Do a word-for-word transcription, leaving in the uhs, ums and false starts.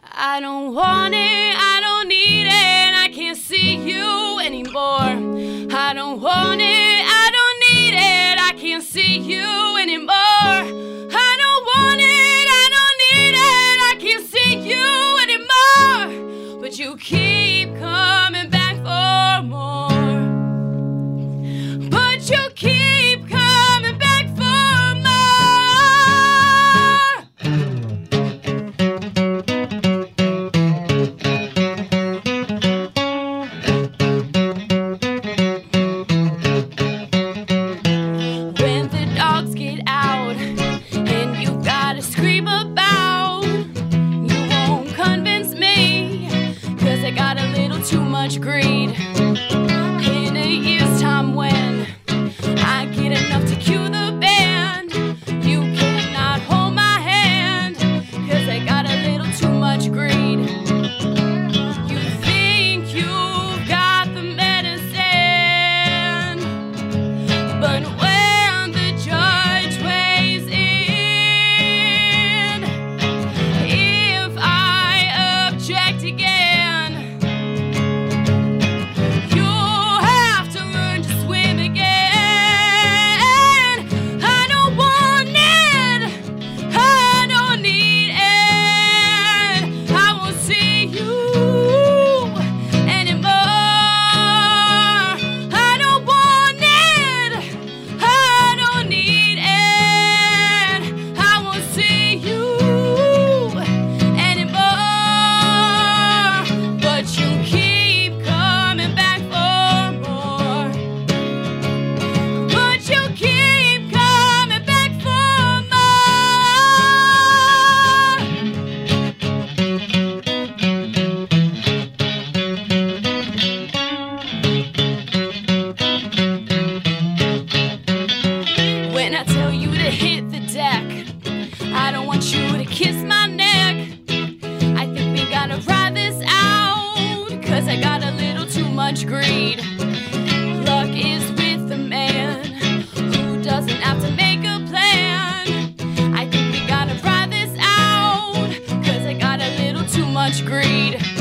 I don't want it, I don't need it, I can't see you anymore. I don't want it, I don't need it, I can't see you anymore. I don't want it, I don't need it, I can't see you anymore. But you keep coming back for more. But you keep coming back for more. When the dogs get out and you gotta scream about, you won't convince me, 'cause I got a little too much greed. In a year's time when I get enough to cue the band, you cannot hold my hand, 'cause I got a little too much greed. You think you've got the medicine, but when the judge weighs in, if I object again, you'll have to learn to swim again. I don't want it, I don't need it, I won't see you anymore. I don't want it, I don't need it, I won't see you anymore. But you keep coming back for more. But you keep coming back for more. When I tell you to hit the deck, I don't want you to kiss my neck. I think we gotta ride this out, 'cause I got a little too much greed. Luck is with the man who doesn't have to make a plan. I think we gotta ride this out, 'cause I got a little too much greed.